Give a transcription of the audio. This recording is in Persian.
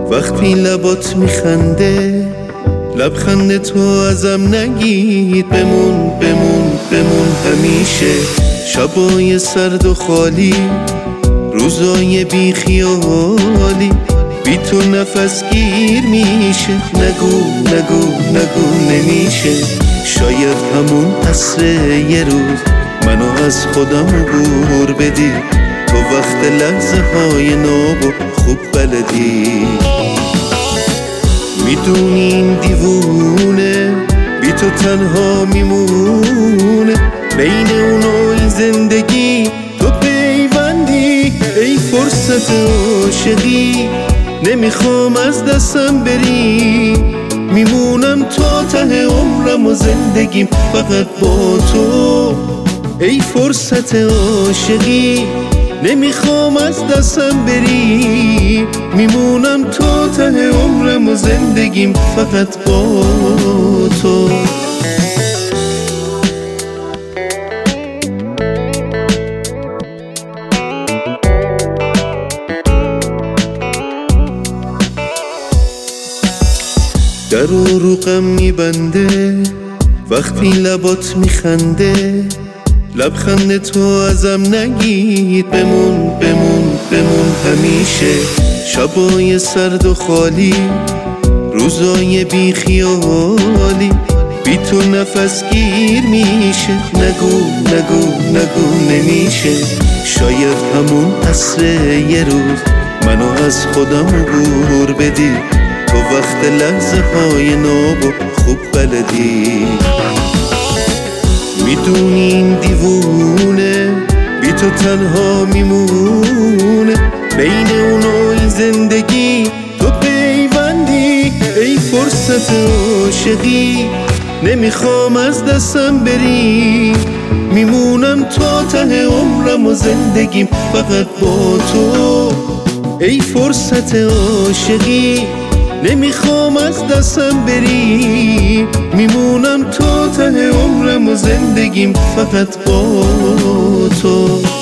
وقتی لبات میخنده لبخند تو ازم نگید، بمون بمون بمون همیشه. شبای سرد و خالی، روزای بی خیالی، بی تو نفس گیر میشه. نگو نگو نگو نمیشه. شاید همون عصر یه روز منو از خودم عبور بدی، تو وقت لحظه های نو خوب بلدی. میدونی این دیوونه بی تو تنها میمونه، بین اونوی زندگی تو پیوندی. ای فرصت عاشقی نمیخوام از دستم بری، میمونم تا ته عمرم و زندگیم فقط با تو. ای فرصت عاشقی نمیخوام از دستم بری، میمونم تا ته عمرم و زندگیم فقط با تو. در رو غم میبنده وقتی لبات میخنده، لبخند تو ازم نگید، بمون بمون بمون همیشه. شبای سرد و خالی، روزای بی خیالی، بی تو نفس گیر میشه. نگو نگو نگو نمیشه. شاید همون عصر یه روز منو از خودم عبور بدی، تو وقت لحظه های نو خوب بلدی. میدونی این دیوونه بی تو تنها میمونه، بین اونوی زندگی تو پیوندی. ای فرصت عاشقی نمیخوام از دستم بری، میمونم تا ته عمرم و زندگیم فقط با تو. ای فرصت عاشقی نمیخوام از دستم بری، میمونم تا ته عمرم و زندگیم فقط با تو.